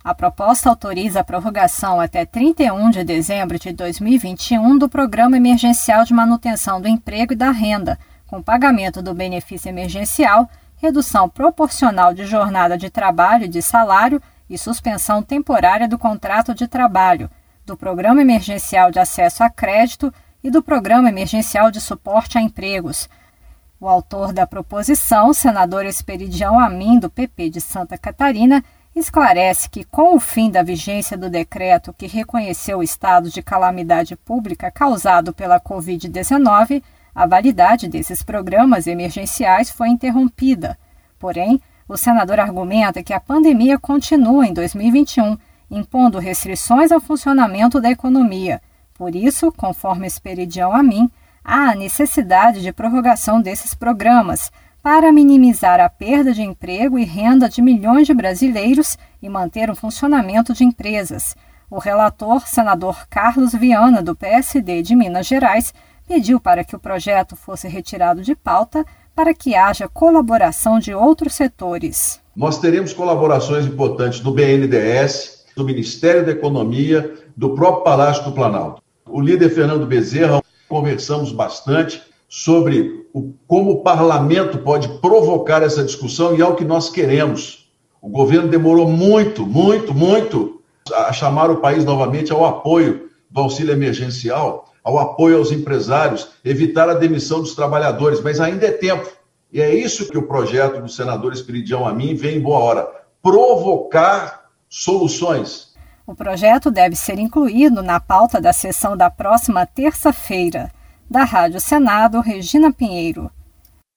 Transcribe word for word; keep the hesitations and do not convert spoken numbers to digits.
A proposta autoriza a prorrogação até trinta e um de dezembro de dois mil e vinte e um do Programa Emergencial de Manutenção do Emprego e da Renda, com pagamento do benefício emergencial, redução proporcional de jornada de trabalho e de salário e suspensão temporária do contrato de trabalho, do Programa Emergencial de Acesso a Crédito e do Programa Emergencial de Suporte a Empregos. O autor da proposição, senador Esperidião Amin, do P P de Santa Catarina, esclarece que, com o fim da vigência do decreto que reconheceu o estado de calamidade pública causado pela covid dezenove, a validade desses programas emergenciais foi interrompida. Porém, o senador argumenta que a pandemia continua em dois mil e vinte e um, impondo restrições ao funcionamento da economia. Por isso, conforme Esperidião Amin, há a necessidade de prorrogação desses programas, para minimizar a perda de emprego e renda de milhões de brasileiros e manter o funcionamento de empresas. O relator, senador Carlos Viana, do P S D de Minas Gerais, pediu para que o projeto fosse retirado de pauta para que haja colaboração de outros setores. Nós teremos colaborações importantes do B N D E S, do Ministério da Economia, do próprio Palácio do Planalto. O líder Fernando Bezerra, conversamos bastante sobre o, como o parlamento pode provocar essa discussão e é o que nós queremos. O governo demorou muito, muito, muito a chamar o país novamente ao apoio do auxílio emergencial, ao apoio aos empresários, evitar a demissão dos trabalhadores, mas ainda é tempo. E é isso que o projeto do senador Esperidião Amin vem em boa hora, provocar soluções. O projeto deve ser incluído na pauta da sessão da próxima terça-feira. Da Rádio Senado, Regina Pinheiro.